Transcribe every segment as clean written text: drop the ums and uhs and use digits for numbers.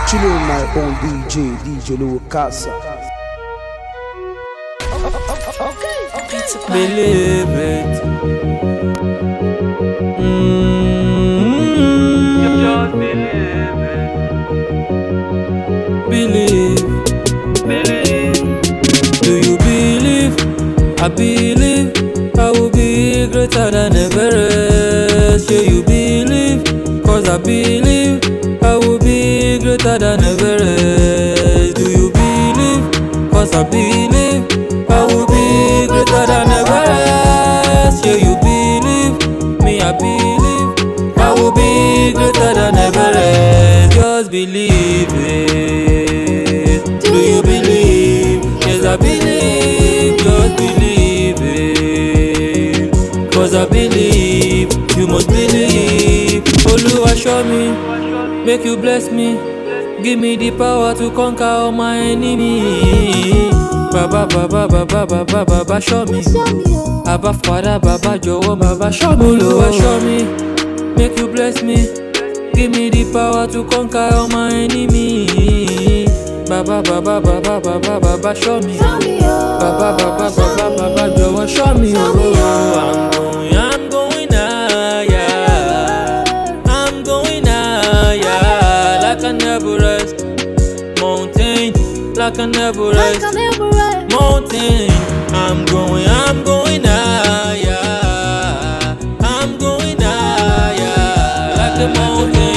Chilling with my own DJ Lou Casa. Believe it. Just believe it. Believe. Do you believe? I believe I will be greater than Everest. Yeah, you believe? Cause I believe I will be greater than Everest. Do you believe? Cause I believe I will be greater than Everest. Yeah, you believe? Me, I believe I will be greater than Everest. Just believe it. Do you believe? Yes, I believe. Just believe it. Cause I believe. You must believe. Oluwa show me, make you bless me. Give me the power to conquer all my enemies. Baba, Baba, Baba, Baba, Baba, show me. Abba, Father, Baba, Jowo, Baba, show me. Oluwa show me, make you bless me. Give me the power to conquer all my enemies. Baba, Baba, Baba, Baba, Baba, show me. Baba, Baba, Baba, Baba, Jowo, show me. I'm going higher. I'm going higher. Like an Everest mountain. Like an Everest mountain. I'm going higher. I'm going higher. Like a mountain.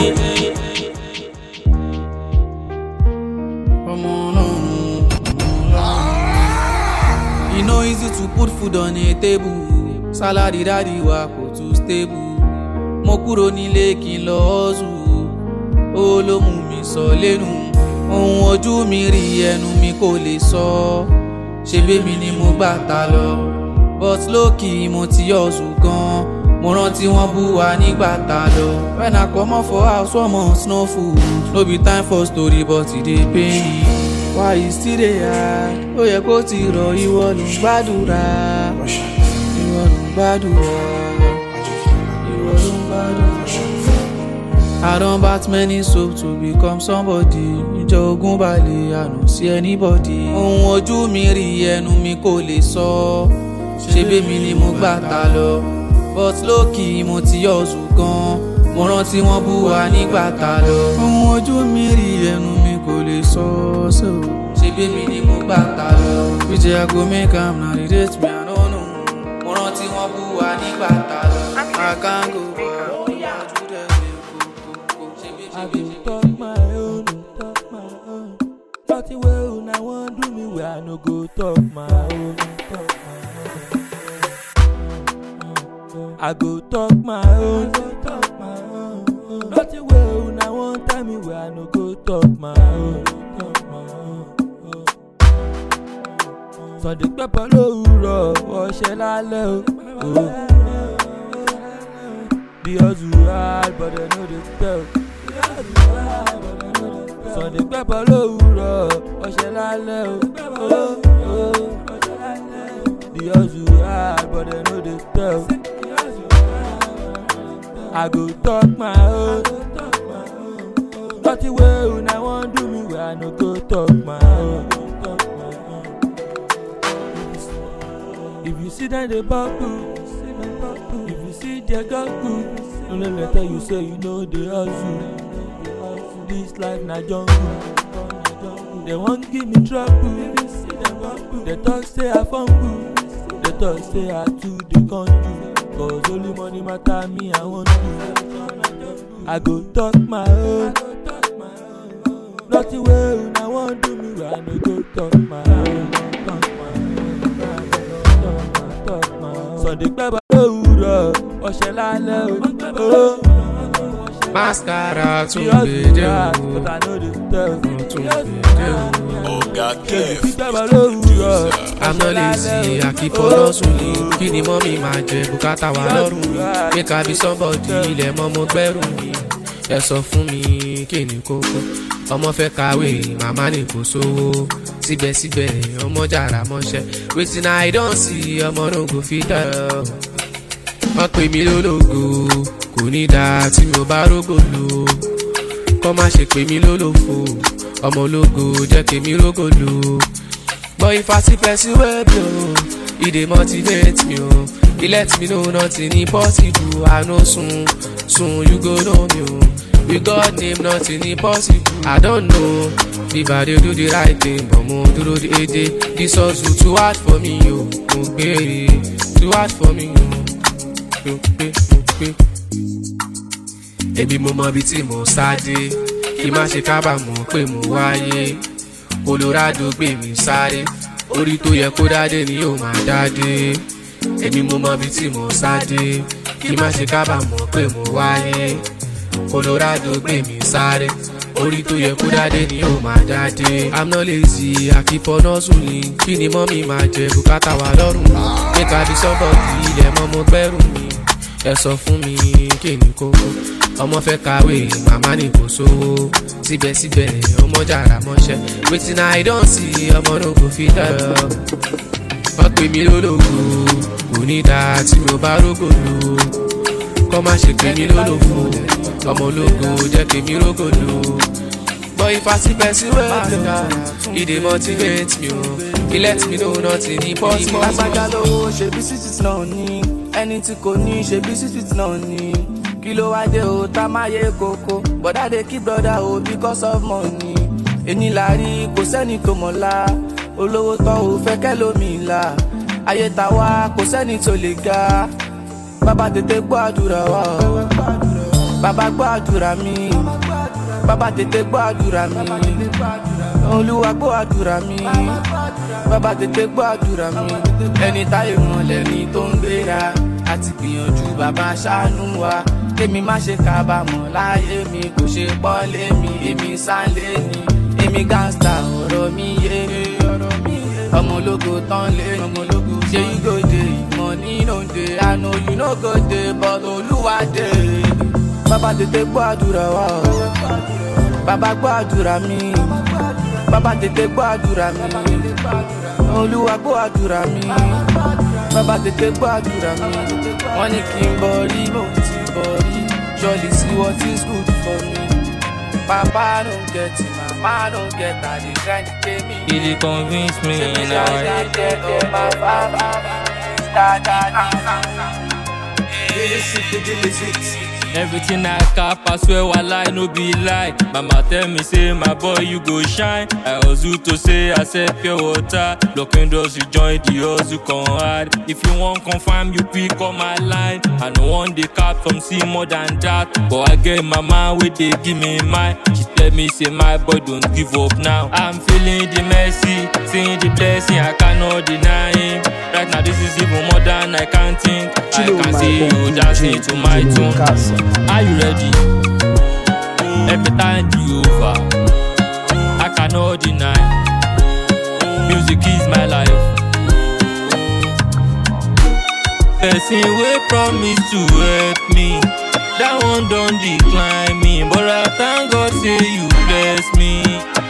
You know easy to put food on a table. Salary daddy wa kò too stable. Mo kúrò nílé kí n lọ hustle. Ó ló mú mi sọ lẹ́nu. Ohun ojú mi rí ẹnu mi kò lè sọ. Ṣebí mi ni mo gbà ta lọ. But lókì mo ti hustle gan. Mo rántí wọ́n bú wa nígbà tá lọ. When I comot for house one month no food. No be time for story but e dey pain me. Why you still dey hide? Ó yẹ kó ti rọ ìwọ ló ń gbàdúrà. Ìwọ ló ń gbàdúrà. Ìwọ ló ń gbàdúrà. I don bat many soap to become somebody. Níjọ́ ogun balẹ̀, I no see anybody. Ohun ojú mi rí ẹnu mi kò lè sọ. Ṣebí mi ni mo gbà ta lọ. But lókì mo ti hustle gan. Mo rántí wọ́n bú wa nígbà tá lọ. Ohun ojú mi rí ẹnu mi kò lè sọ. Ṣebí mi ni mo gbà ta lọ. Which I go make am na the date me I no know. Mo rántí wọ́n bú wa nígbà tá lọ. I can't go back. I go talk my own, Nothing well when I want do me where I no go talk my own, I go talk my own, Nothing well when I want tell me where I no go talk my own, Sunday pepper lówùrọ̀, ọṣẹ lálẹ́ o. The hustle hard but they know they tell. Sunday pepper lówùrọ̀, ọṣẹ lálẹ́ o. The hustle hard but they know they tell. I go talk my own. Nothing way when I want do me where I no go talk my own. If you see them they bubble, if you see their goggle, no let me tell you say you know the hustle. This life na jungle. They won't give me trouble. They talk say I fumble. They talk say I too the country. Cause only money matter me I want to. I go talk my own. Nothing way when I want do me where I no go talk my own. Sunday pepper lówùrọ̀, ọṣẹ lálẹ́ o. Mascara tún gbèdé o. Tún gbèdé o. Oga Clef. I'm not lazy, I keep on hustling. Kí ni mọ́mí máa jẹ bùkátà wà lọ́rùn mi. Make I be somebody, ilẹ̀ mọ́ mo gbẹ́rù mi. Ẹ sọ fún mi kí ni kókó. Ọmọ fẹ́ kàwé, màmá ní kò sówó. Síbẹ̀síbẹ̀ ọmọ jàrà mọ́ṣẹ́. Wetin I don see, ọmọ no go fit tell. Wọ́n pè mí lólógo, kò ní dáa tí mo bá rógò lò. kọ́ má ṣe pè mí lólòfò ọmọ ológo jẹ́ kémi rógò lò. But if I see person wey blow, e dey motivate me o. He let me know nothing impossible. I know soon you go know me o. With God name nothing impossible. I don't know if I dey do the right thing, but mo dúró dédé. This hustle too hard for me o. Mo gbé too hard for me o. Mo gbé. Èmi mo mọ ibi tí mo sáde, kí má ṣe kábàámọ̀ pé mo wáyé. Colorado gbé mi sáré, orí tó yẹ kó dádé ni yóò máa dádé. Èmi mo mọ ibi tí mo sáde, kí má ṣe kábàámọ̀ pé mo wáyé. Colorado gbé mi sáré, orí tó yẹ kó dádé ni yóò máa dádé. I'm not lazy, I keep on hustling. Kí ni mọ́mí máa jẹ bùkátà wà lọ́rùn mi? Make I be somebody, ilẹ̀ mọ́ mo gbẹ́rù mi. Ẹ sọ fún mi kí ni kókó. Ọmọ fẹ́ kàwé, màmá ní kò sówó. Síbẹ̀síbẹ̀ ọmọ jàrà mọ́ṣẹ́. Wetin I don see, ọmọ no go fit tell. Wọ́n pè mí lólògo, kò ní dáa tí mo bá rógò lò. Kọ́ má ṣe pè mí lólòfò, ọmọ ológo jẹ́ kémi rógò lò. But if I see person wey blow, e dey motivate me o. He let me know nothing impossible. Lágbájá lówó ṣe bí sweet náà ní, ẹni tí kò ní ṣe bí sweet náà ní. Kí ló wá dé o tá máa yé koko, bọ̀dá dey keep brother o because of money. Èní la rí kò sẹ́ni tó mọ̀lá, olówó tán ò fẹ́ kẹ́lómi là. Ayé ta wá kò sẹ́ni tó lè ga, bàbá tètè gbọ́ àdúrà wa o. Bàbá gbọ́ àdúrà mi, bàbá tètè gbọ́ àdúrà mi. Olúwa gbọ́ àdúrà mi, bàbá tètè gbọ́ àdúrà mi. Ẹni táyé wọn lẹ́ni tó ń gbéra, àti gbìyànjú bàbá ṣàánú wa. Kémi má ṣe kábàámọ̀ láyé mi, kò ṣe pọ́nlé mi, èmi sáńlé ni. Èmi gangsta ọ̀rọ̀ mi yé, ọmọ ológo tán lé ní. Ṣé you go dey, money no dey, I know you no go dey, but Olúwa dey. Bàbá tètè gbọ́ àdúrà wa o, bàbá gbọ́ àdúrà mi, bàbá tètè gbọ́ àdúrà mi. Olúwa gbọ́ àdúrà mi, bàbá tètè gbọ́ àdúrà mi. Wọ́n ní kí n borí, mo ti borí. Surely see what is good for me. Papa don't get it, mama don't get it. I dey grind to pay me. He dey convince me now. Everything I cap, I swear walai no be lie. Mama tell me say my boy you go shine. I hustle to say I said pure water. Locking doors you join the hustle come hard. If you want confirm you pick on my line. I no want the cap from see more than that. But I get mama wey dey give me mine. She tell me say my boy don't give up now. I'm feeling the mercy, seeing the blessing I cannot deny him. Right now this is even more than I can think. I can see you dancing to my tune. Are you ready? Every time you over, I cannot deny. Music is my life. Person wey promise to help me, that one don't decline me. But I thank God say you bless me.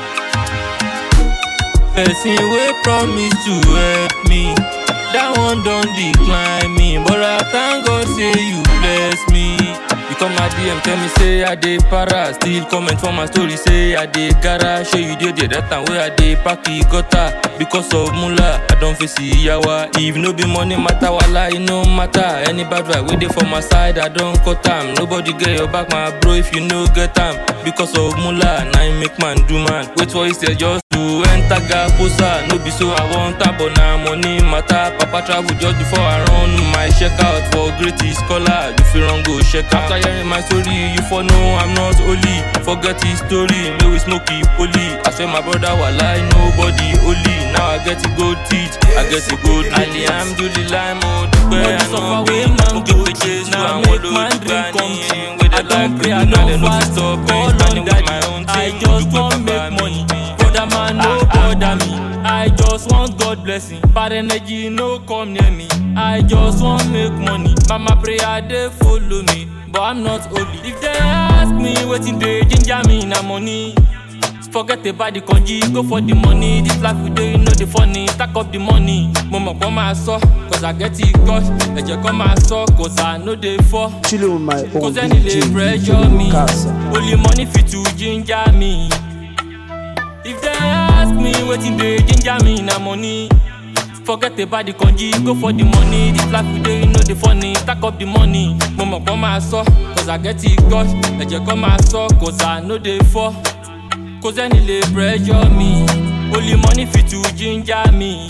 Person wey promise to help me, that one don't decline me. But I thank God say you bless me. You come my DM, tell me say I dey para. Still comment for my story, say I dey gara. Show you dey that time where I dey pack the gutter. Because of mula, I don't face yawa. If no be money matter, wala it no matter. Any bad vibe wey dey for my side, I don't cut am. Nobody get your back, my bro, if you no get am. Because of mula, now you make man do man. Wait for it, just to enter gaposa. No be so I want tap, but now money matter. Papa travel just before I run my check out for greatest scholar. If you wrong, go check out. After hearing my story, you for know I'm not holy. Forget his story, may we smoke it poly. I swear my brother will lie, nobody holy. Now I get to go teach, I get to go Ali, I'm Alhamdulillah, mo dupe. I know we smoke it with now make my dream come true. I don't pray, I don't fast, all on that. I just want make money. Brother man, no bother me. I just want God blessing. Bad energy, no come near me. I just want make money. Mama prayer, they follow me. But I'm not holy. If they ask me, waiting they ginger me na money. Forget about the conji, go for the money. This life we do, you know the funny. Stack up the money. Mama come and saw, cause cause I get it gush. Ẹ̀jẹ̀ kan máa sọ, cause I know they fall. Chillin' with my own Cause any DJ, dey pressure DJ me. Casa. Only money fit to ginger me. If they ask me wetin dey ginger me na money. Forget about the congee, go for the money. This life we dey, you know the funny. Stack up the money. Mo mọ̀ kọ́ máa sọ, cause I get it gush. Ẹ̀jẹ̀ kan máa sọ, cause I know they fall. Cause any dey pressure me. Only money fit to ginger me.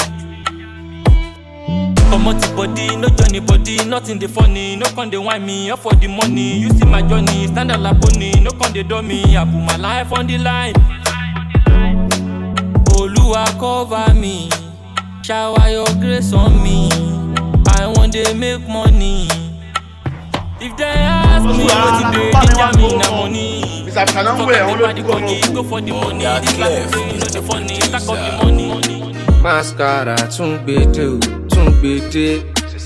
Comot the body, no join the body, nothing dey funny. No con dey whine me, up for the money. You see my journey, stand up like pony. No con dey do me, I put my life on the line. Oluwa cover me, shower your grace on me. I want to make money. If they ask me wetin dey ginger me na money. Forget about the congee, go for the money. This life we dey, you know the funny. Stack up the money. Mascara tún gbèdé o, tún gbèdé.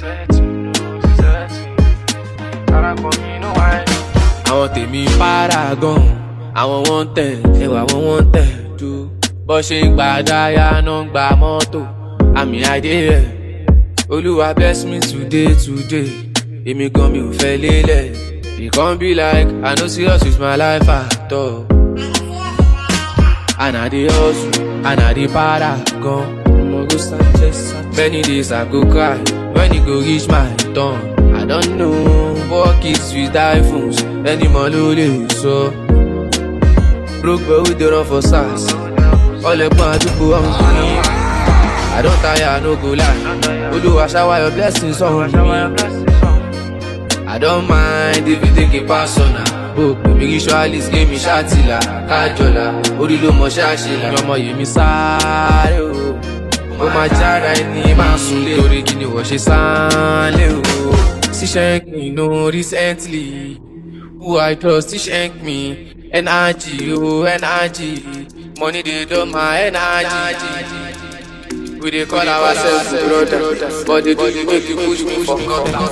Àwọn tèmi paragon, àwọn wọ́n tẹ̀, ẹwà wọ́n tẹ̀ dù. Bọ́ ṣe ń gba dáyà náà ń gba mọ́tò, àmì àdé rẹ̀. Olúwa bless me today. Èmi gan mi ò fẹ́ lélẹ̀. It can't be like I no serious with my life at all. And I dey hustle, and I dey paragon. Many days I go cry when it go reach my turn. I don't know what kids with iPhones anymore lole so. Broke but we dey run for SARS. All ẹ̀gbọ́n àdúgbò hungry. I don't tire, I no go lie. Olúwa shower your blessings on me. I don't mind if you think it personal. Oh, baby, ritualist gave me shatila, kajola. Orí ló mọ ṣáṣìlá. Mi ọmọ yìí mi sáré o. Mo máa jára ẹni máa sùn lé. Torí kí ni wọ́n ṣe sáálé o. She shank me no recently. Who I trust, she shank me. Energy, oh energy. Money they do my energy. We dey call ourselves brothers, but they do make you push me for gutter.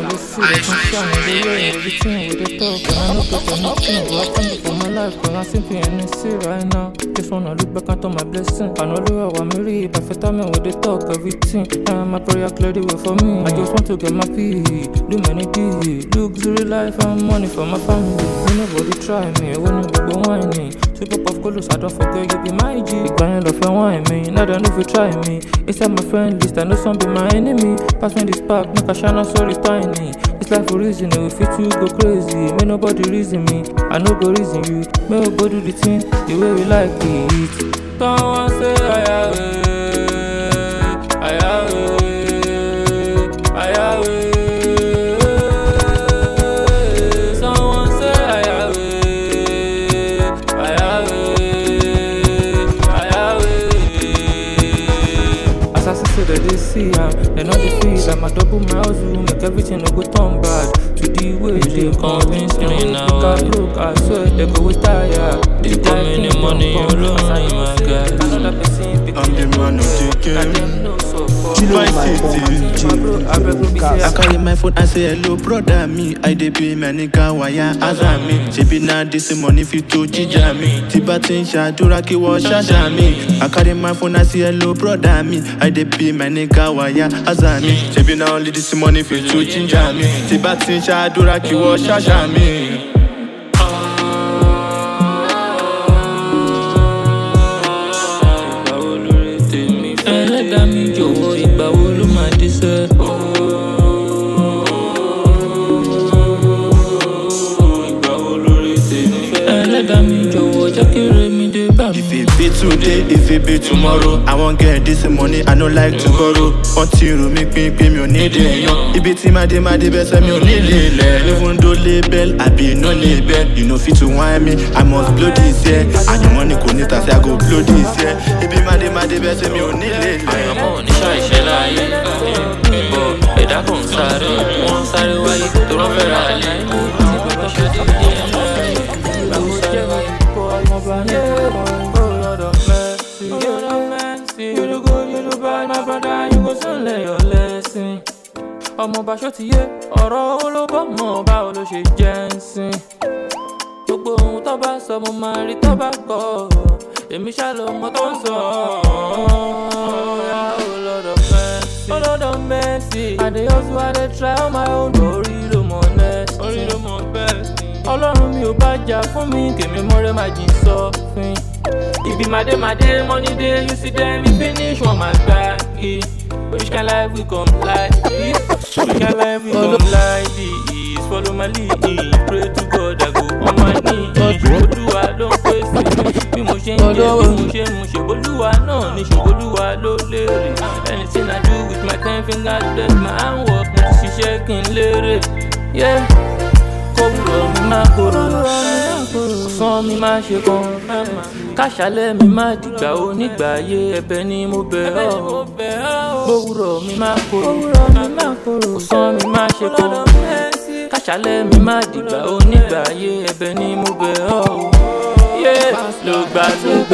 Right now, just wanna look back at all my blessings. I know the way I'm really perfect time when they talk everything. My prayer clear the way for me. I just want to get my peace, do many deeds, luxury life and money for my family. When nobody try me, when you go whining. Super puff colors, I don't forget you be my G. Big bang love and wine me, now they know if you try me. Inside my friend list, I know some be my enemy. Pass me this pack, make a shine so tiny. It's life for reason, we fit to go crazy. May nobody reason me, I no go reason you. May we go do the thing the way we like it. Someone say I have it, I have it, I have it. Someone say I have it, I have it, I have it. As I say that they see, they know the feel. I'm a double my house, make everything no go turn bad. To the way they convince me now. Look, I swear they go with tire. They come in the money alone, my guy. I'm the man of the game. My city. I carry my phone, I say hello, brother me. I dey pay my nigga wire answer me. She be now this money fit to ginger me. Tibatin shadura ki wa shasha me. I carry my phone, I say hello, brother me. I dey pay my nigga wire answer me. She be now only this money fit to ginger me. Tibatin shadura ki wa shasha me. Ẹlẹ́dàá mi jọ̀wọ́ ìgbà wo ló máa dé sẹ́? Ìgbà wo lórí tèmi fẹ́? Ẹlẹ́dàá mi jọ̀wọ́ jẹ́ kí ire mi dé bá mi. If it be today, if it be tomorrow, I won't get this money, I no like to borrow. Until me pay me on need it. If it's my day, best me on need it. Even though label, I be no label. You know fit to wine me, I must blow this year. And the money go need to say I go blow this year. If be my day, best me on need it. Àyànmọ́ oníṣà ìṣẹ́ láyé bọ̀ ẹ̀dá kan sáré wọ́n sáré wáyé tó rán fẹ́ra lé. Ọmọ Bàṣọ ti yé ọ̀rọ̀ olóbọ̀ mọ̀ báwo ló ṣe jẹ́ ń sìn. Gbogbo ohun tó bá sọ mo máa rí tó bá kọ́ èmi ṣá ló mọ tó ń sọ. Oh Lord of mercy, oh Lord of mercy. I dey hustle, I dey try on my own. Orí ló mọ next. Orí ló mọ best. Ọlọ́run mi ò bá jà fún mi, kèmí mọ́rẹ́ máa jìn sọ́fin. Ibi màdé money dey, you see them, we finish one my back. Which kind life we come like this? Which kind life we come like this? Follow my lead, pray to God, I go on my knees. Olúwa ló ń pèsè mi, bí mo ṣe ń jẹ, bí mo ṣe ń mu ṣe. Olúwa náà ní ṣe, Olúwa ló lérè. Anything I do with my 10 fingers, bless my handwork, mo ti ṣiṣẹ́ kí n lérè. Yeah. Kówúrọ̀ mi máa korò, ọ̀sán mi máa ṣe kan, káṣálẹ̀ mi máa dìgbà onígbà ayé ẹ̀bẹ̀ ni mo bẹ̀ ọ́. Kówúrọ̀ mi máa korò, ọ̀sán mi máa ṣe kan, káṣálẹ̀ mi máa dìgbà onígbà ayé ẹ̀bẹ̀ ni mo bẹ̀ ọ́. Ló gbà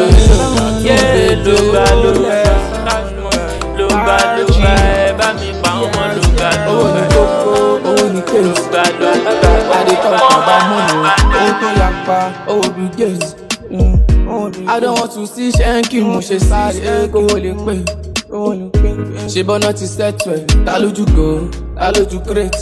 ẹ bá mi pa ọmọ ló gbà. Owó ní kéèsì, adé talk about money. Owó tó yapa, owó bí Gates. I don't want to see ṣẹ́ńkì, mo ṣe sáré kówó lè pè. Ṣé bọ́nà ti settle ẹ̀, ta lójú go, ta lójú crate.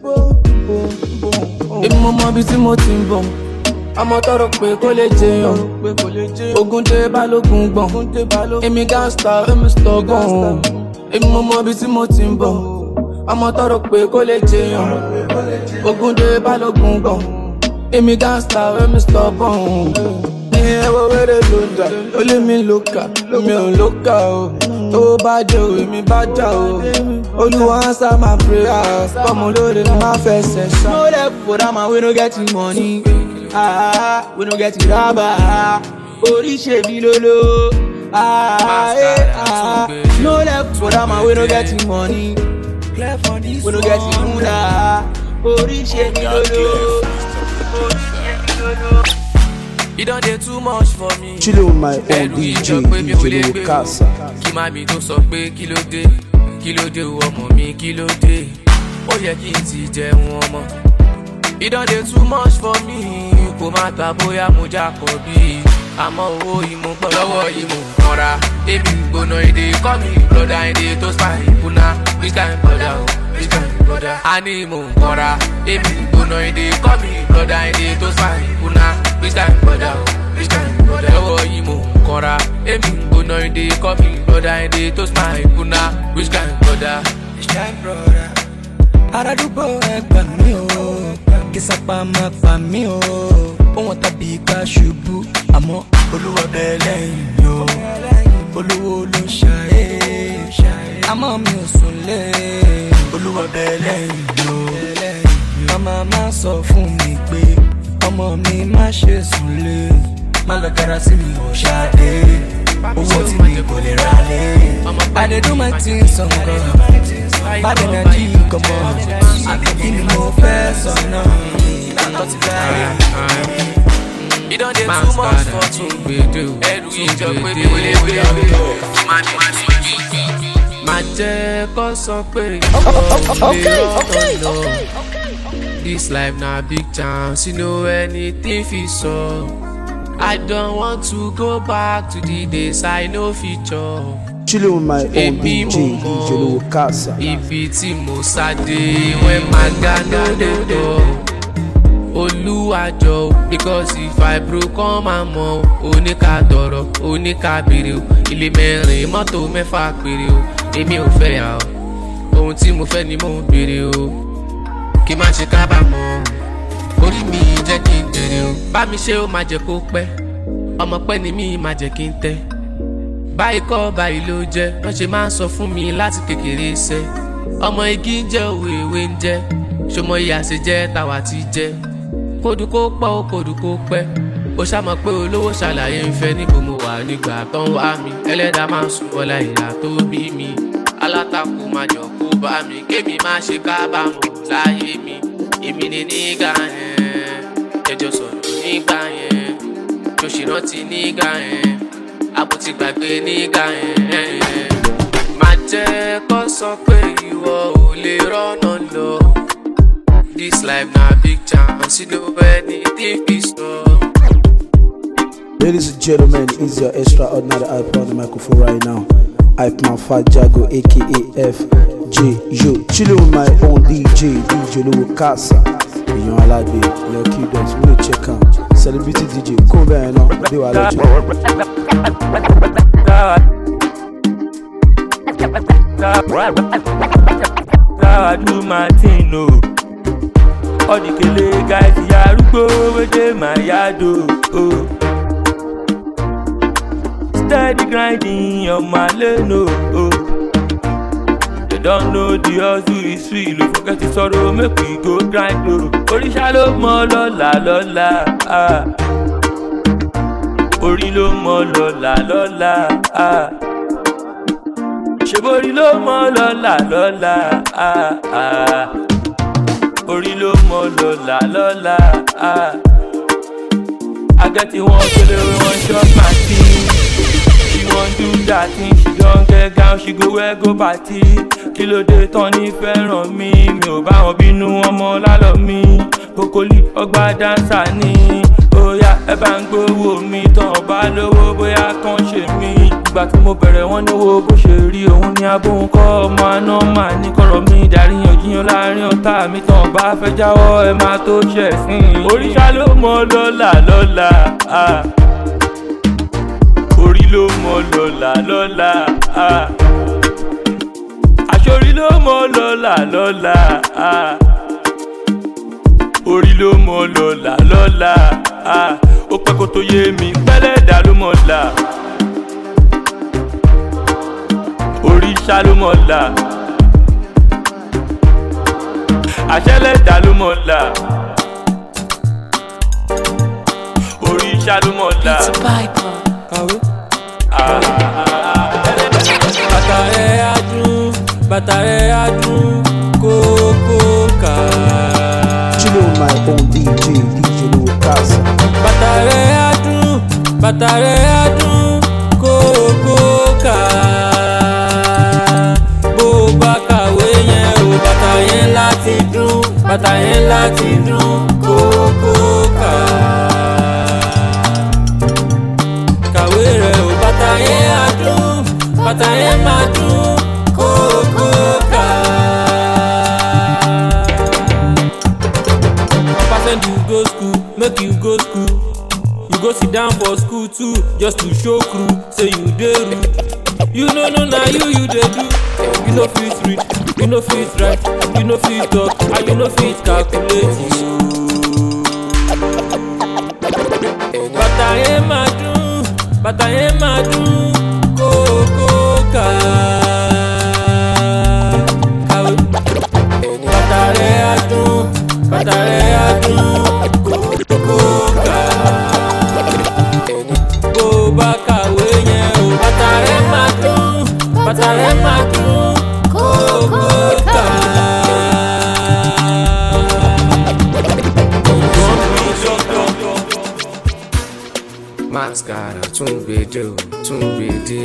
Èmi mo mọ ibi tí mo ti ń bọ̀, ọmọ tọrọ pé kó lè jẹyàn. Ogun dé balógun gbọ̀n, èmi gangsta, èmi stubborn. Èmi mo mọ ibi tí mo ti ń bọ̀, ọmọ tọrọ pé kó lè jẹyàn. Ogun dé balógun gbọ̀n, èmi gangsta, èmi stubborn. Ẹwọ́ wẹ́rẹ́ ló ń jà, ó lé mi lókà, mi ò lókà o. Tó bá jẹ́ o, èmi bá jà o. Olúwa answer my prayers, kọ́mọ lóore ni má fẹsẹ̀ ṣá. No level for that man, we no get money. We no get rubber. Orí ṣe bí lolo. No level for that man, we no get money. We no get muda. Orí ṣe bí lolo. You don't do too much for me. Chilling with my own DJ Lou Casa. Kí má mi tó sọ pé kí ló dé ọmọ mi kí ló dé. Ó yẹ kí n ti jẹun ọmọ. You don't do too much for me. Kò má ta bóyá mo jákọ̀ bí. Àmọ́ owó ìmú pọ̀ lọ́wọ́ ìmú kanra. Èmi gbóná èdè kọ́ mi broda èdè tó spy ìbúná. Which kind brother o? Which kind brother? A ní ìmú kanra. Èmi gbóná èdè kọ́ mi broda èdè tó spy ìbúná. Which kind brother o? Which kind brother? Lọ́wọ́ ìmú kanra. Èmi gbóná èdè kọ́ mi broda èdè tó spy ìbúná. Which kind brother? Which kind brother? Àràdúgbò ẹgbà mi o, kí sápá máa pa mí o. Ohun tàbí ká ṣubú, àmọ́ Olúwa bẹ́ẹ̀ lẹ́yìn o. Olúwo ló ṣàyè, àmọ́ mi ò sùn lé. Olúwa bẹ́ẹ̀ lẹ́yìn o. Màmá má sọ fún mi pé ọmọ mi má ṣe sùn lé. Má lọ dára sí mi ò ṣáde, owó tí mi kò lè ra lé. I dey do my things on God, bad energy come on. Àbíkí ni mo fẹ́ sọ náà, ìlànà ti dáre. You don't do too much for me. Ẹrù ìjọ pé mi ò lè gbé ọ̀rọ̀. Má jẹ́ kó sọ pé this life na big chance, you know anything fit so. I don't want to go back to the days I know future. Chilling with my own DJ Lou Casa. Ibi tí mo sáde when my God no dey talk. Olúwàjọ because if I broke come and mọ oníkà tọrọ oníkà bèrè o. Ilé mẹ́rin mọ́tò mẹ́fà péré o. Èmi ò fẹ́ yà o, ohun tí mo fẹ́ ni mo ń bèrè o. Kí má ṣe kábàámọ̀, orí mi jẹ́ kí n jèrè o. Bá mi ṣe ó máa jẹ́ kó pẹ́, ọmọ pẹ́ ni mí máa jẹ́ kí n tẹ́. Báyìí kọ́ báyìí ló jẹ́, wọ́n ṣe máa ń sọ fún mi láti kékeré iṣẹ́. Ọmọ igi ń jẹ́ òwe ìwé ń jẹ́, ṣọmọ ìyá ṣe jẹ́ tàwa ti jẹ́. Kódù kó pọ̀ ó kódù kó pẹ́, ó ṣàmọ̀ pé olówó ṣàlàyé ń fẹ́ níbo mo wà nígbà tó ń wá mi. Ẹlẹ́dàá máa ń sùn bọ́lá ìlà tó bí mi. Alátakò máa jọ kó bá mi, kémi má ṣe kábàámọ̀ láyé mi. Èmi ni nígbà yẹn, ẹjọ́ sọ̀rọ̀ nígbà yẹn, ṣòṣì rántí nígbà yẹn, àbòtí gbàgbé nígbà yẹn. Má jẹ́ kó sọ pé ìwọ ò lè rọ́nà lọ. This life na big chance, you know anything be so. Ladies and gentlemen, it's your extraordinary hype on the microphone right now. Hype man Fat Jago, aka F. Yo, chillin' with my own DJ Lou Casa. Èèyàn aládé, èèyàn Qdox, we dey check am. Celebrity DJ, kó bẹ́ẹ̀ náà, dé wà lọ́jọ́. I do my thing, no. All the kele guys, ya arúgbó, wey dey my yard, oh. Steady grinding on my lane, oh. They don't know the hustle is real, oh. Forget the sorrow, make we go grind, oh. Oríṣà ló mọ lọ́la lọ́la, ah. Orí ló mọ lọ́la lọ́la, ah. Ṣèborí ló mọ lọ́la lọ́la, ah, ah. Orí ló mọ lọ́la lọ́la, ah. I get it one kele wey wan chop my thing. She wan do that thing, she don get gown, she go wear go party. Kílódé tán ní fẹ́ràn mi, mi ò bá wọn bínú ọmọ lálọ́ mi. Bokoli ọgbà dáńsà ni, óyá ẹ bá ń gbówó mi tán ọba lówó bóyá kàn ṣe mí. Ìgbà tí mo bẹ̀rẹ̀ wọ́n ní wo bó ṣe rí òun ní abóhùn kọ́ ọmọ àná mà ní kọ̀rọ̀ mi dàríyànjiyàn láàrin ọ̀tá mi tán bá fẹ́ jáwọ́ ẹ máa tó ṣẹ̀ sí i. Oríṣà ló mọ lọ́la lọ́la, ah. Orí ló mọ lọ́la lọ́la, ah. Àṣorí ló mọ lọ́la lọ́la, ah. Orí ló mọ lọ́la lọ́la, ah. Ó pẹ́ kó tó yé mi pẹ́lẹ́dà ló mọ̀ là. Oríṣà ló mọ̀ là. Àṣẹlẹ̀dà ló mọ̀ là. Oríṣà ló mọ̀ là. Bàtà rẹ̀ á dún, bàtà rẹ̀ á dún, kókó ká. Chillin' with my own DJ Lou Casa. Bàtà rẹ̀ á dún, bàtà rẹ̀ á dún, kókó ká. Bó bá kàwé yẹn o, bàtà yẹn láti dún, bàtà yẹn láti dún, kókó ká. Kàwé rẹ̀ o, bàtà yẹn á dún, bàtà yẹn máa dún, kókó ká. Papa send you go school, make you go school. You go sit down for school too, just to show crew, say you dey rude. You know no na you dey do. You no fit read, you no fit write, you no fit talk, and you no fit calculate you. Bàtà yẹn máa dún, bàtà yẹn máa dún, kókó ká. Bàtà rẹ̀ á dún, bàtà rẹ̀ á dún, kókó ká. Bó bá kàwé yẹn o, bàtà rẹ̀ máa dún, bàtà rẹ̀ máa dún, kókó ká. Mascara tún gbèdé o, tún gbèdé.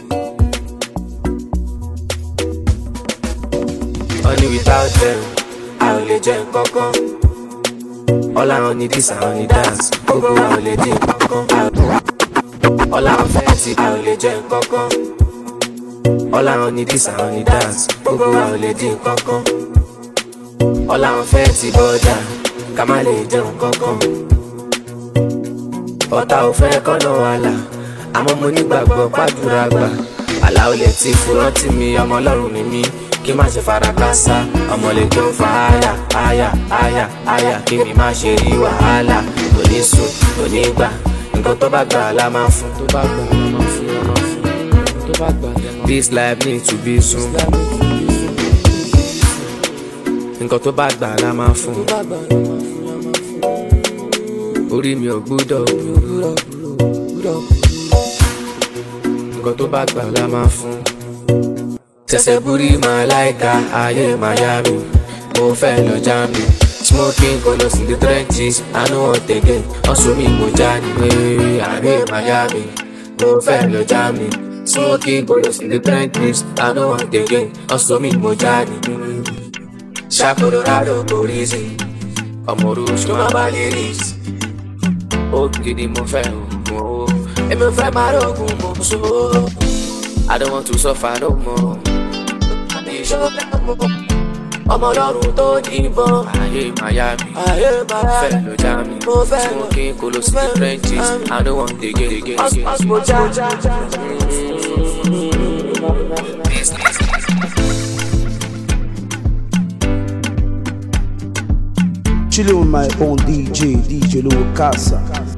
Honey without them, a ò lè jẹ nǹkankan. All I want need is I want need dance. Gbogbo wa ò lè dín nǹkankan. All I want fẹ́ tí a ò lè jẹ nǹkankan. All I want need is I want need dance. Gbogbo wa ò lè dín nǹkankan. All I want fẹ́ tí bọ́dà ká má lè jẹ nǹkankan. Ọ̀tá ò fẹ́ kọ́nà wàhálà, àmọ́ mo nígbàgbọ́ pàdúrà gbà. Àlá ò lè ti fúrántì mi, ọmọ Ọlọ́run ni mí, kí má ṣe fara kásá. Ọmọ lè tó fa àyà, àyà, àyà, àyà, kí mi má ṣe rí wàhálà. Kò ní sùn, kò ní gbà, nǹkan tó bá gbà la máa fún. Tó bá gbà la máa fún, la máa fún. Tó bá gbà la máa fún. This life need to be soon. Nǹkan tó bá gbà la máa fún. Orí mi ò gbúdọ̀ gbúdọ̀ gbúdọ̀. Nǹkan tó bá gbà la máa fún. Tẹ̀sẹ̀ búrí máa láìka ayé Miami. Mo fẹ́ lọ Germany. Smoking colors in the trenches, I know what they get. Also me mo Johnny, ayé Miami. Mo fẹ́ lọ Germany. Smoking colors in the trenches, I know what they get. Also me mo Johnny. Ṣá Colorado kò rí sí. Ọmọ Rouge ló máa bá lyrics. Ó gidi mo fẹ́ oògùn owó. Èmi ò fẹ́ máa rògùn mo so. I don't want to suffer no more. ọmọ ọlọ́run tó yìnbọn. Ayé Miami, ayé Miami, fẹ́ ló já mi. mo fẹ́ lọ. Smoking kolo sí the trenches, I don't want to get. Osmoja. Chilling with my own DJ Lou Casa.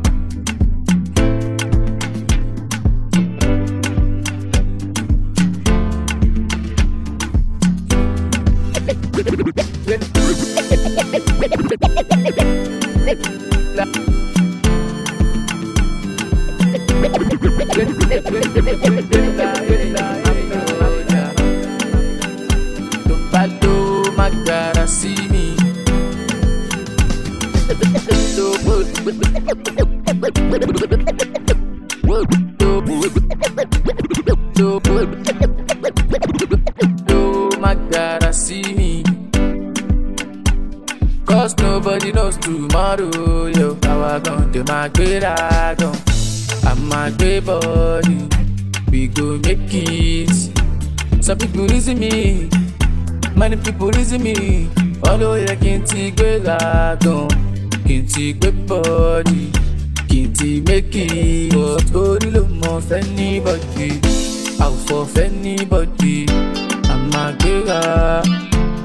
Cause nobody knows tomorrow, yo. How I gon' do my great icon? I'm my great body. We go make it. Some people reason me, many people reason me. Although I can't take great icon, can't take great body, can't make it. But body look more for anybody, out for anybody. I'm my great icon.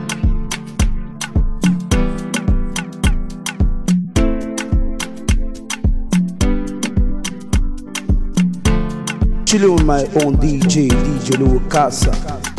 Chilling with my own DJ Lou Casa.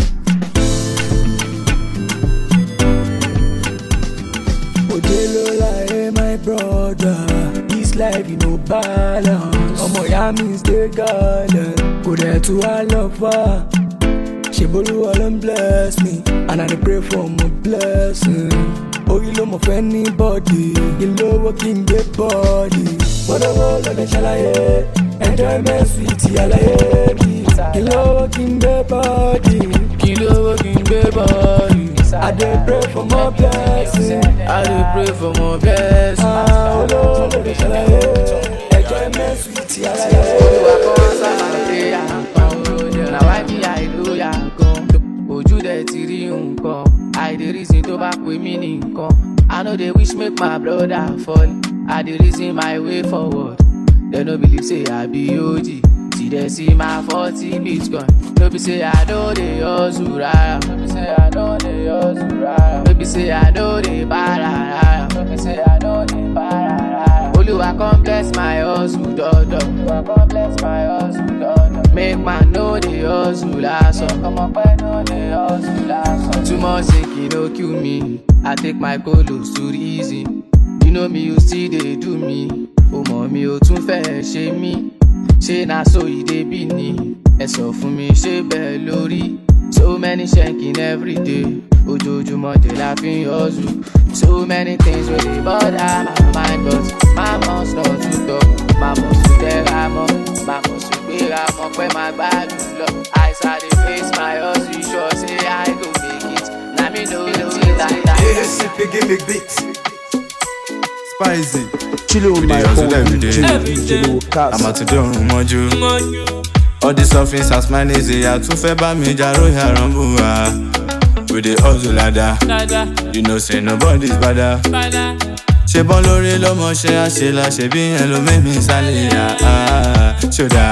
Odelola, hey my brother, this life you know balance. Omo ya means stay gallant. Go there to our lover. Shebolu all bless me, and I dey pray for my blessing. Oh, you love for anybody, you love working get body. What a world of the shalaye. Enjoyment sweet, alaye mi. Kilo working the body, kilo working the body. I dey pray for more blessing, I dey pray for more blessing. Oh Lord, the shalaye. Enjoyment sweet, alaye. Olúwa kọ́ sábàlẹ̀ àkàn, na why me hallelujah gan. Ojú dẹ̀ ti rí nǹkan, I dey reason tó bá pè mí ní nǹkan. I no dey wish make my brother fall, I dey reason my way forward. They no believe say I be OG. See they see my 40 Bitcoin. No be say I know they hustle rara. No be say I know they hustle rara. No be say I know they para. No be say I know they para. Oluwa come bless my hustle, dodo. Oluwa come bless my hustle, dodo. Make man know they hustle last. Come up and know they hustle last. Too much sick, no kill me. I take my colos too easy. You know me, you see they do me. Oh mommy, o tún fẹ́ ṣe mí. Ṣé na so ìdè bí ni? Ẹ sọ fún mi ṣé bẹ́ẹ̀ lórí. So many shanking every day. Ojoojúmọ́ dé la fi ń hustle. So many things wey dey bother my mind, but my must not to talk. My must to tẹ́ra mọ́, my must to gbéra mọ́ pé máa gbádùn lọ. As I dey face my hustle, sure say I go make it. Na me know the thing like that. Give me beats. Spicy. Chilling with my own DJ Lou Casa. I'm out to do moju. All the surface and smile easy. I too fẹ́ bá mi jaro yarambua. We dey hustle ladder. You know say nobody's better. Ṣé bọ́n lórí lọ́mọ ṣe àṣelà ṣe bí yẹn ló mẹ́mí sálẹ̀ yá. Ṣódà,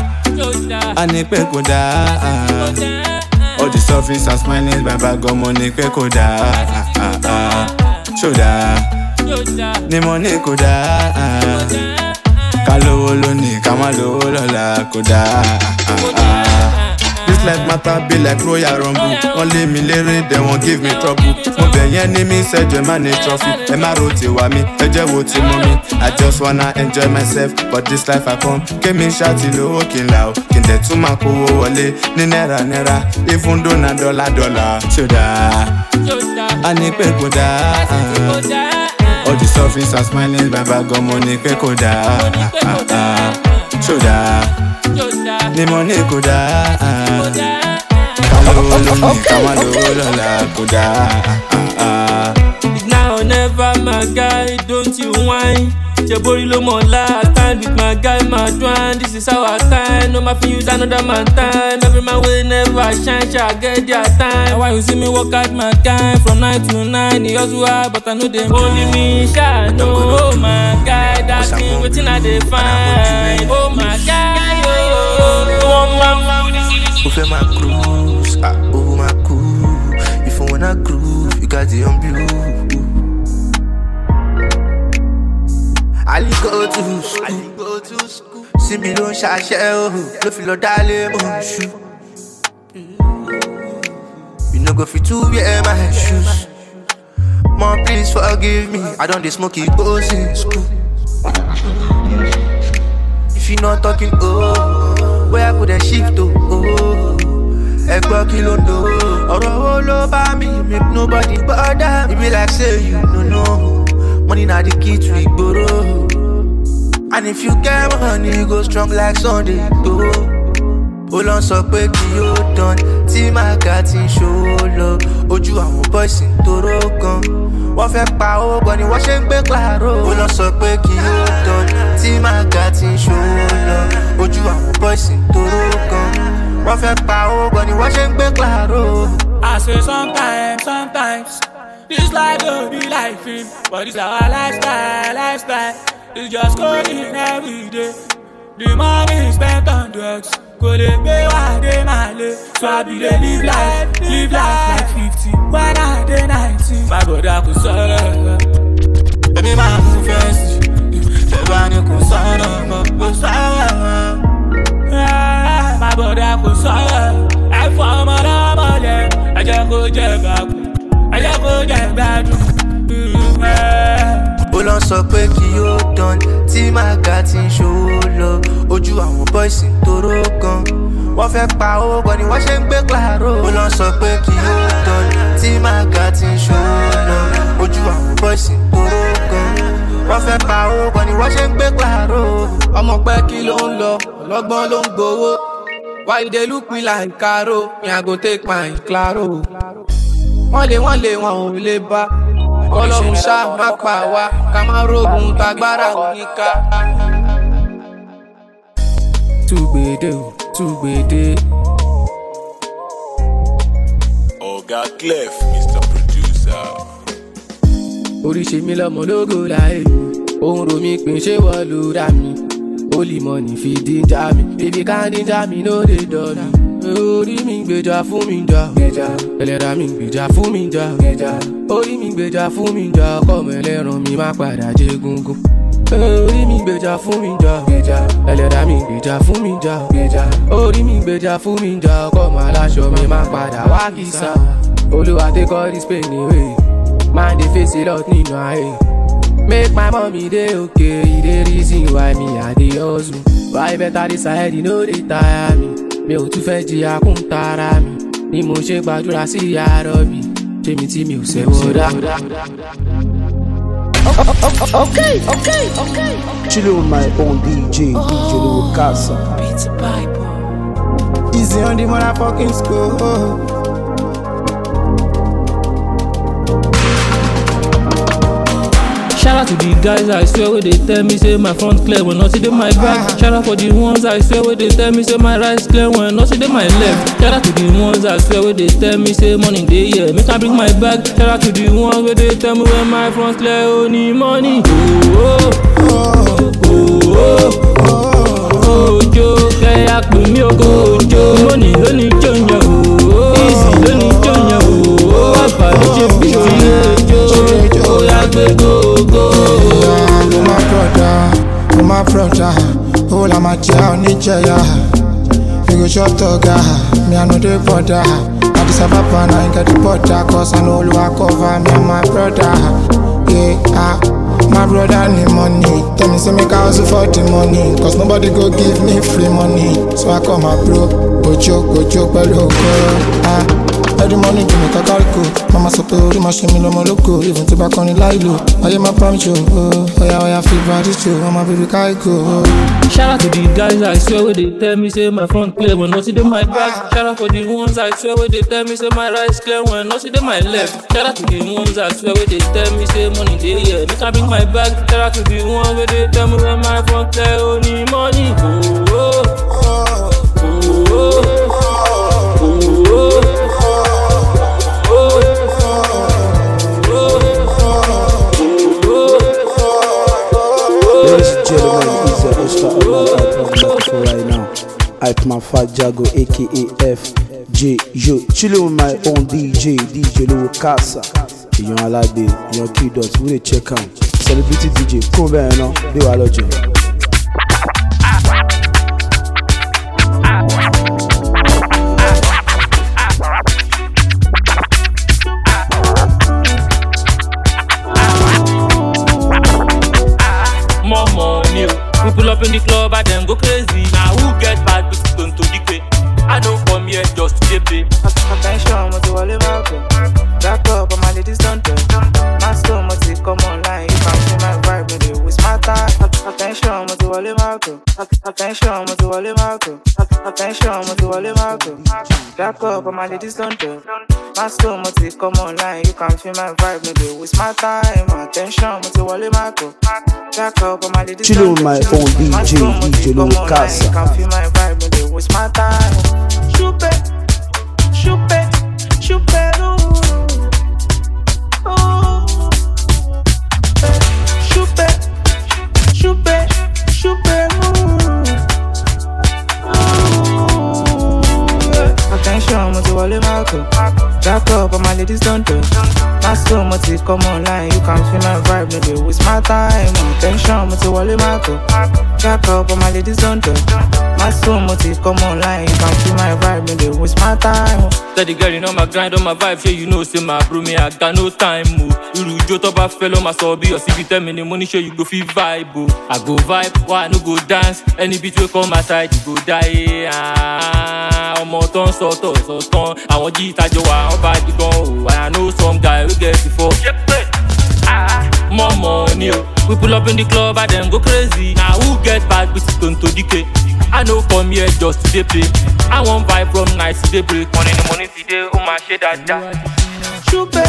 a ní pé kò dáa. All the surface and smiling bàbá gọmọ ní pé kò dáa. Ṣódà, ní mo ní kò dáa. Ká lówó lónìí, ká má lówó lọ́la kò dáa. This life matter be like Royal Rumble. Wọ́n lé mi léré, then wọ́n give me trouble. Mo bẹ̀ yẹn ní mi ṣẹ́jọ́ má ní trophy. Ẹ má ro ti wá mi, ẹ jẹ́ wo ti mọ́ mi. I just wanna enjoy myself, but this life I come. Kémi ṣáàtì lówó kí n là ó. Kí n dẹ̀ tún máa kówó wọlé ní náírà. Even though na dọ́là. Ṣódà, a ní pé kò dáa. All the surface and smiling bàbá gọmọ ní pé kò dáa. Ṣódà, ní mo ní kò dáa. Ká lówó lónìí, ká má lówó lọ́la kò dáa. Now or never, my guy, don't you whine. Jebori lo more last time with my guy, my Juan. This is our time. No matter use another man time. Every man will never shine, shall get their time. Why you see me work out my time from 9 to 9? He also hard, but I know them only me shall know. Oh my God, that thing waiting I define. Oh my God, oh my Over my cruise, over my cool. If you wanna groove, you got the blue. I go to school. See me don't share, no feel darling, shoe. You no go fit to wear my shoes. Mom, please forgive me. I don't smoke it goes in school. If you not talking, where could I shift to? Egbo kilo do. Oro all over me, make nobody bother. It be like say you no know. Money na the key to igboro. And if you get money, you go strong like Sunday. Olon sọ pé kí ó dán tí màgà ti ń ṣòwò lọ. Ojú àwọn boys ń toró gan. Wọ́n fẹ́ pa owó gan ni wọ́n ṣe ń gbé claro. Olon sọ pé kí ó dán tí màgà ti ń ṣòwò lọ. Ojú àwọn boys ń toró gan. Wọ́n fẹ́ pa owó gan ni wọ́n ṣe ń gbé claro. I say sometimes, this life don't be like film, but it's our lifestyle. It's just going every day. The money spent on drugs, go dey pay one day my life. So I be dey live life like 50. When I dey 90, my brother could sorrow. Baby, my first, everybody could sorrow, could sorrow. My brother could sorrow. I form a mother, I just go jab back, I just go jab back. Olon sọ pé kí ó dán tí màgà ti ń ṣòwò lọ. Ojú àwọn boys ń toró gan. Wọ́n fẹ́ pa owó gan ni wọ́n ṣe ń gbé claro. Olon sọ pé kí ó dán tí màgà ti ń ṣòwò lọ. Ojú àwọn boys ń toró gan. Wọ́n fẹ́ pa owó gan ni wọ́n ṣe ń gbé claro. Ọmọ pẹ́ kí ló ń lọ, ọlọ́gbọ́n ló ń gbowó. Why you dey look me like Caro? Me I go take my claro. Wọ́n lé wọn ò lè bá. Ọlọ́run ṣá má pa wá, ká má rógun tagbára oníká. Túgbèdè. Oga Clef, Mr. Producer. Oríṣi mi lọ́mọ lógo láyé mi, ohun ro mi pín ṣé wọ́n ló rà mí. Holy money fi díjà mi, baby ká díjà mi ló dé dọ̀ mi. Orí mi gbèjà fún mi jà, ẹlẹ́dàá mi gbèjà fún mi jà. Orí mi gbèjà fún mi jà, ọkọ mi ẹlẹ́ran mi má padà jẹ gungun. Orí mi gbèjà fún mi jà, ẹlẹ́dàá mi gbèjà fún mi jà. Orí mi gbèjà fún mi jà, ọkọ mi aláṣọ mi má padà wá kìsà. Olúwa take all this pain away, man dey face a lot nínú ayé. Make my mommy dey okay, e dey reason why me I dey hustle. Why better this side, you know dey tire me. Mi ò tún fẹ́ jìyà kún tara mi, ni mo ṣe gbàdúrà sí yàrá mi. Tèmi tí mi ò ṣẹ̀wọ̀ dá. Okay. Chilling with my own DJ Lou Casa. Easy on the motherfucking school. Shout out to the guys I swear where they tell me say my front clear when not see them my back. Shout out for the ones I swear where they tell me say my right clear when not see them my left. Shout out to the ones I swear where they tell me say money they yeah make I bring my bag. Shout out to the ones where they tell me when my front clear only money. Ojo kaya pè mí oko ojo money lóní jọyàn easy lóní jọyàn àgbà ló ṣe bí ojo oya gbé gógó. My brother, all I'm a jail, Nigeria. You go short toga, me I know the border. I just have a plan, I ain't got the border, cause I know you are cover me and my brother. Yeah, my brother need money. Tell me say make I hustle for the money, cause nobody go give me free money. So I call my bro, go joke, below go. Every morning give me kakariko. Mama sọ pé orí máa ṣe mí lọ́mọ lóko. Even tí bá kọ́ ni láìlò. Ayé máa pa mí jò. Oya fi body show. Mama baby káíkò. Shout out to the guys I swear where they tell me say my front clear when not see them my back. Shout out for the ones I swear where they tell me say my right clear when not see them my left. Shout out to the ones I swear where they tell me say money they here. Make I bring my bag. Shout out to the ones where they tell me when my front clear only money. Ladies and gentlemen, it's an extra hype for right now. Hype my fat Jago, aka FJ. Yo, chillin' with my own DJ Lou Casa. Yon Alabe, yon Q-Dot, we dey check out. Celebrity DJ, come back now, they were legend. More money. We pull up in the club and then go crazy. Now who get bad with stone to decay? I don't come here just to play. Attention, what you all about? Back up, my ladies don't tell. My soul must come online. You can feel my vibe, maybe with my time. Attention, what you all about? Attention, what you all about? Attention, what you all about? Back up, my ladies don't tell. My soul must come online. You can feel my vibe, maybe with my time. Attention, what you all about? Back up, my ladies don't tell. Chillin' with my own DJ Lou Casa. You can feel my vibe, maybe with my time. Chupe, attention, what you all about? Jack up, my ladies don't tell. My soul must come online. You can feel my vibe, maybe with my time. Attention, what you all about? Jack up, my ladies don't tell. My soul must come online. You can feel my vibe, maybe with my time. Steady girl, you know my grind on my vibe. Sure you know, say my bro, me I got no time. You do top of fellow, my soul be your CV. Tell me the money, sure you go feel vibe. I go vibe, why I no go dance? Any beat will come my side, you go die. I'm on ton, so ton. I want you to do what bad you go. I know some guy will get before. More money. We pull up in the club and then go crazy. Now who get bad with stone to decay? I know come here just to play. I want vibe from night to break. Money in the morning today, oh my shit that. Chupe.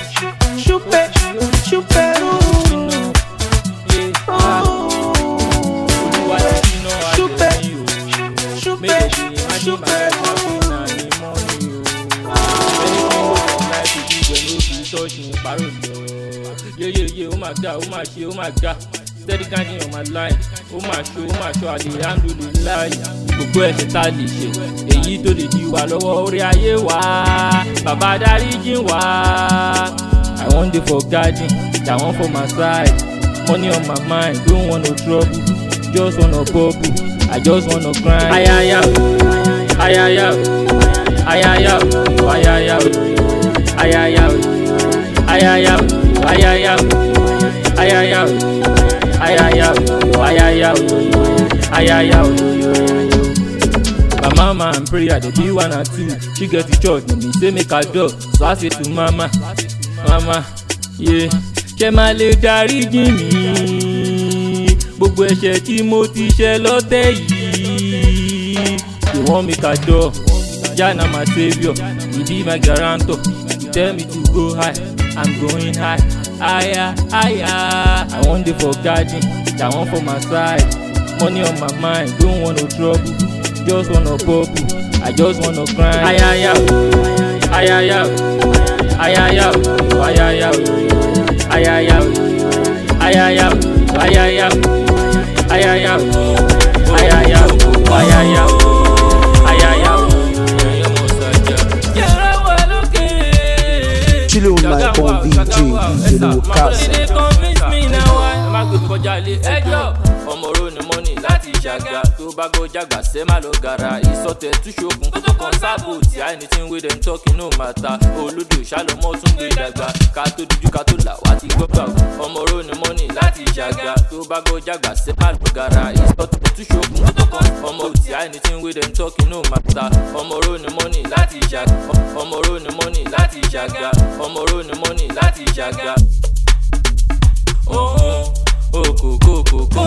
Yeah, oh my god. Steady grinding on my line. Oh my show, I dey handle the line. Gbogbo ẹ̀ṣẹ̀ tá lè ṣe, èyí tó lè di wa lọ́wọ́ orí ayé wa. Bàbá dáríjì wá. I wan dey for garden, I wan for my side. Money on my mind, don't want no trouble. Just wanna bubble, I just wanna grind. Ayaya, ayaya, ayaya, ayaya, ayaya, ayaya, ayaya, ayaya, ayaya. My mama and prayer, they be 1 or 2. She get the church, me say make her do. So I say to mama, yeah, ṣé máa lè dáríjì mí? Gbogbo ẹ̀ṣẹ̀ tí mo ti ṣẹ̀ lọ́tẹ̀ yìí. They want make her do. Jah na my saviour, he be my guarantor. He tell me to go high, I'm going high. Higher. I want dey for garden, I want for my side. Money on my mind, don't want no trouble. Just wanna bubble, I just wanna grind. Ayaya, ayaya, ayaya, ayaya, ayaya, ayaya, ayaya, ayaya, ayaya, ayaya, ayaya. Chillin' with my own DJ Lou Casa. Ọmọ ro ni money láti ṣàgà tó bá go jàgbà ṣe má lọ gara ìsọtẹ túṣokùn kókó kan sábò tí anything wey dem talking no matter olódò ṣàlọmọ tún gbé dàgbà ká tó dúdú ká tó là wá ti gbọ́ gbà ọmọ ro ni money láti ṣàgà tó bá go jàgbà ṣe má lọ gara ìsọtẹ túṣokùn kókó kan ọmọ tí anything with them talking no matter. Ọmọró ni money láti ṣàgà. Ọmọró ni money láti ṣàgà. Ọmọró ni money láti ṣàgà. Kòkòkòkò.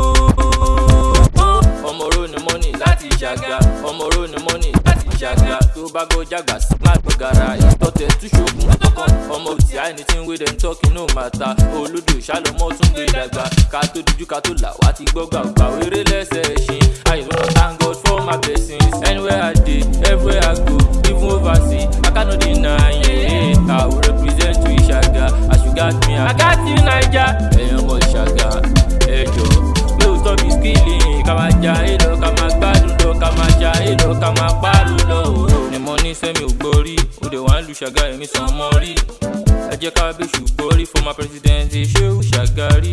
Ọmọró ni money láti ṣàgà. Ọmọró ni money láti ṣàgà. Tó bá go jàgbà sí má gbọ̀gàrà. Ìtọ́tẹ̀ túṣokùn tọkàn. Ọmọ òtí anything with them talking no matter. Olódò ṣàlọ́mọ́ tún gbé dàgbà. Ká tó dojú ká tó là wá ti gbọ́ gbàgbà. Wéré lẹ́sẹ̀ ẹ̀ṣin. I wanna thank God for my blessings. Anywhere I dey, everywhere I go, even overseas, I cannot deny it. I will represent you Ìṣàgà. As you got me, I got you Naija. Ẹ̀yin ọmọ Ìṣàgà, ẹ jọ̀ọ́. Mi ò stop the skilling. Ká máa ja èlò, ká máa gbádùn lọ, ká máa ja èlò, ká máa pààrọ̀ lọ. Ni mo ní sẹ́mi ò gbórí, òde wà ń lu Ṣàgà èmi sàn mọ́ rí. Ẹ jẹ́ ká bí ṣùgbórí for my president, Ṣéhù Ṣàgàrí.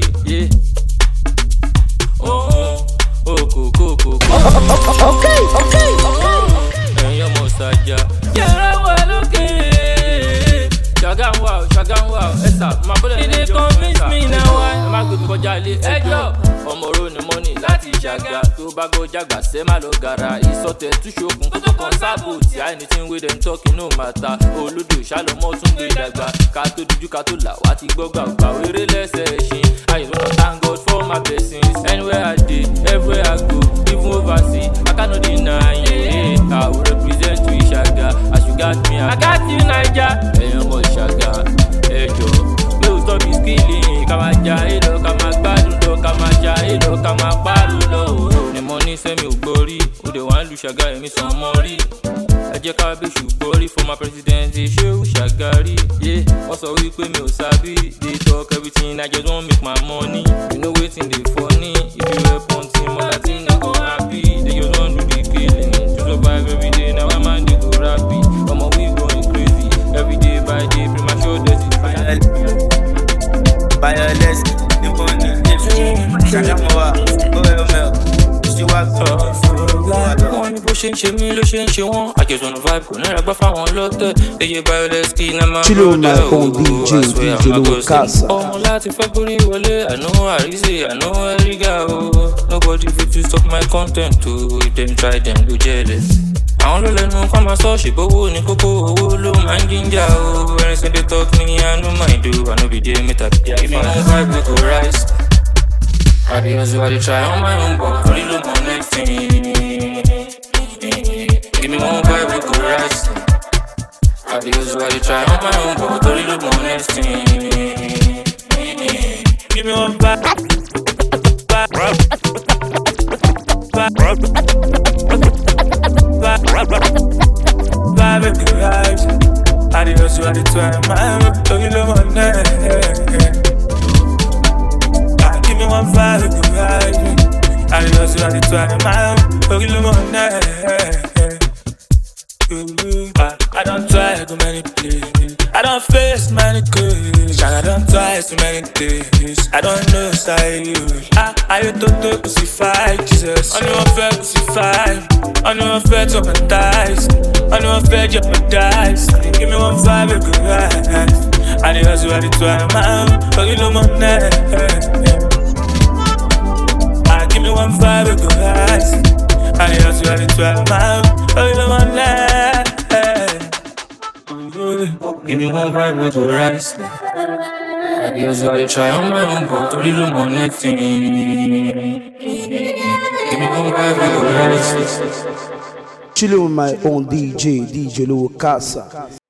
Kòkòkòkò. Okay. Ẹ̀yin ọmọ Ṣàjà. Yàrá wà lókè. Ṣàgà ń wà ó, ẹ̀sà máa bọ́lẹ̀ ní ìjọba. Convince me now why. Ẹ má gbé mi kọjá ilé ẹjọ́. Ọmọró ni money láti Ṣàgà. Tó bá gbọ́ jàgbà sẹ́ má lọ gàrà. Ìsọtẹ̀ túṣokùn kókó kan sábò tí anything with them talking no matter. Olódò ṣàlọ́mọ́ tún gbé dàgbà. Ká tó dojú ká tó là wá ti gbọ́ gbàgbà. Wéré lẹ́sẹ̀ ẹ̀ṣin. I wanna thank God for my blessings. Anywhere I dey, everywhere I go, even overseas, I cannot deny it. I will represent you Ìṣàgà. As you got me, I got you Naija. Ẹ̀yin ọmọ Ìṣàgà, ẹ jọ̀ọ́. Mi ò stop the skilling. Ká máa ja èlò, ká máa gbádùn lọ, ká máa ja èlò, ká máa pààrọ̀ lọ. Ni mo ní sẹ́mi ò gbórí, òde wà ń lu Ṣàgà èmi sàn mọ́ rí. Ẹ jẹ́ ká bí ṣùgbórí for my president, Ṣéhù Ṣàgàrí. Wọ́n sọ wípé mi ò sábì. They talk everything, I just wan make my money. You know wetin dey funny. If you rep on team, other team no go happy. They just wan do the killing. To survive every day, now one man dey go happy. Omo we going crazy. Every day by day, premature death is Violence, the money, Ṣàgámọ́wá, OML, wọ́n ní bó ṣe ń ṣe mí ló ṣe ń ṣe wọ́n. Àjẹsọ̀nù vibe kò ní ìràgbá fáwọn lọ́tẹ̀. Eye violence kí iná máa ń rọ́ọ̀dẹ̀ o. DJ Lowo Kasa. Ọmọ láti February wọlé, I know Àrísè, I know Ẹ̀rígà o. Nobody fit to stop my content o. If dem try dem go jealous. Àwọn ló lẹ́nu kọ́ máa sọ ṣèbówó ní kókó owó ló máa ń jíjà o. Ẹni sẹ́ dey talk me, I no mind o. I no be there, mẹ́ta bí i. Give me one vibe we go rise. I dey hustle, I dey try on my own, but only look on next thing. Give me one vibe we go rise. I dey hustle, I dey try on my own, but only look on next thing. Give me one vibe. Vibe we go rise. I dey hustle, I dey try on my own, but only look on next thing. Give me one vibe, we go ride me. I dey hustle, I dey try my own. Only the money. I don't try to many places. I don't face many cases. I don't try so many days. I don't know style. I hate to do crucify Jesus. I know I'm fair crucify. I know I'm fair to hypnotize. I know I'm fair jeopardize. Give me one vibe, we go ride. I dey hustle, I dey try my own. Only the money. Give me one vibe, we go rise. I dey hustle, I dey try my own. Only the money. Give me one vibe, we go rise. I dey hustle, I dey try on my own, but only the money thing. Give me one vibe, we go rise. Chilling with my own DJ Lowo Kasa.